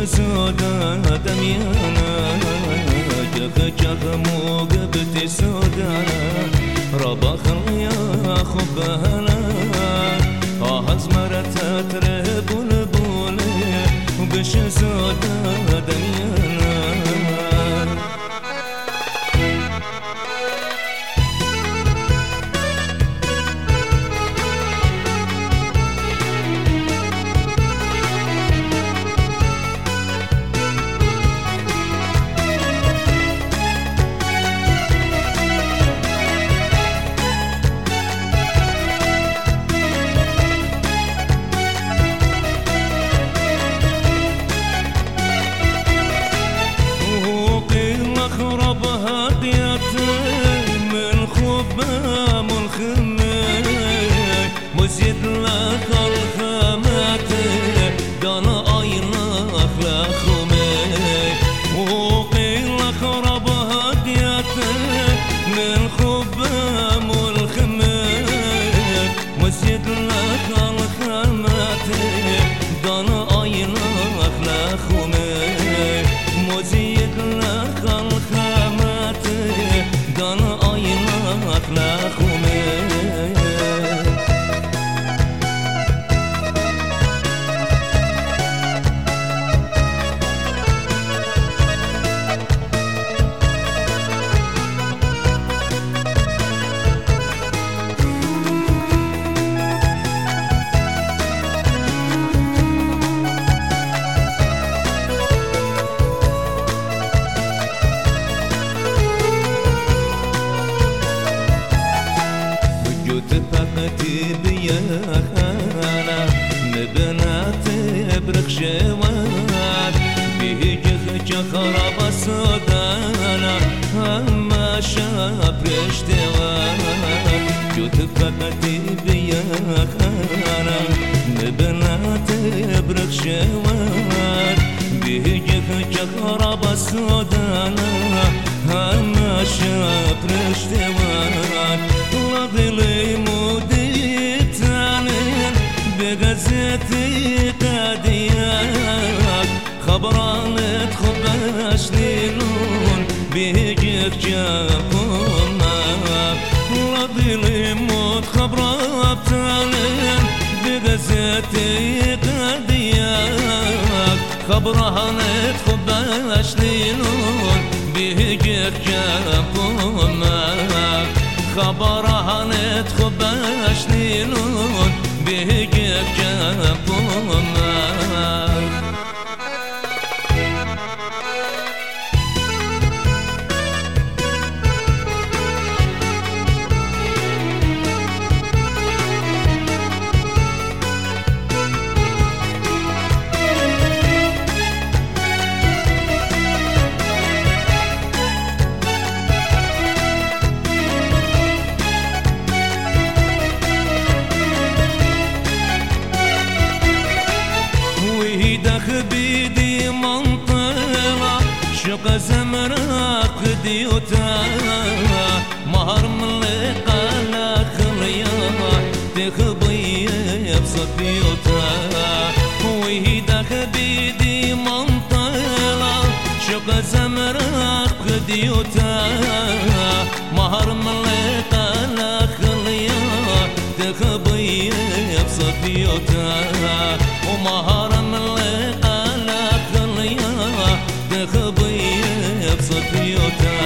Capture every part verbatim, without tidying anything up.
سودا دميانا جخ جخ موج بتي سودا ربا خليا خبهنا آهز مرت تره بول بول وبش سودا دميانا من خبا ملخمي مزيد لك الخامات دانا اينا اخلاخمي وقيل لك رب هديات من خبا ملخمي مزيد لك الخامات دانا اينا اخلاخمي مزيد لك الخامات دانا اينا اخلاقومي تفقتي بيا خانا نبنات برخ شواد بيجخ جخرب صدانا هما شابرش دواد جو تفقتي بيا خانا نبنات برخ شواد بيجخ جخرب صدانا هما شابرش دواد لضلي موديتانين بغزتي قاديات خبرانت خباش ليلون بيجيك جابونا لضلي مود خبراتانين بغزتي قاديات خبرانت خباش ليلون بيجيك جابونا خبرهانت خباش ليلون بيجيك جابونا بيدي منطلة شق زمرق ديوتا مهر ملقى لا خليا تخبي بصفيوتا ويدك بيدي منطلة شق زمرق ديوتا مهر ملقى لا خليا تخبي بصفيوتا ومهر ملقى لا خليا تخبي بصفيوتا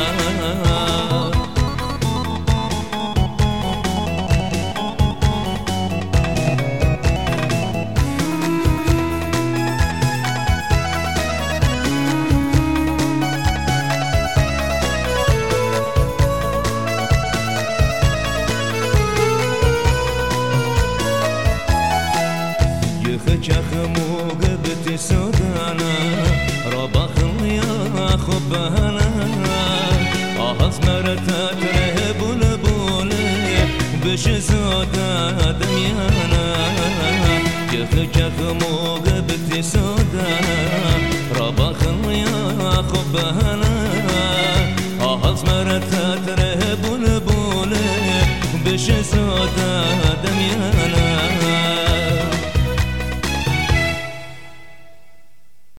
جخ موج بتي سودانا ربا خليا خبهنا آهز مرتا تره بول بول بش سودا دميانا جخ جخ موج بتي سودانا ربا خليا خبهنا